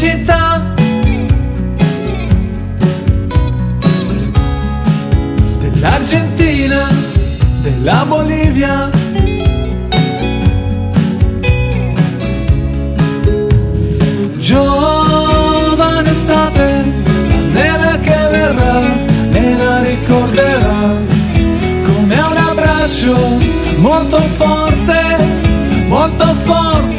città, dell'Argentina, della Bolivia. Giovane estate, la neve che verrà me la ricorderà come un abbraccio molto forte, molto forte.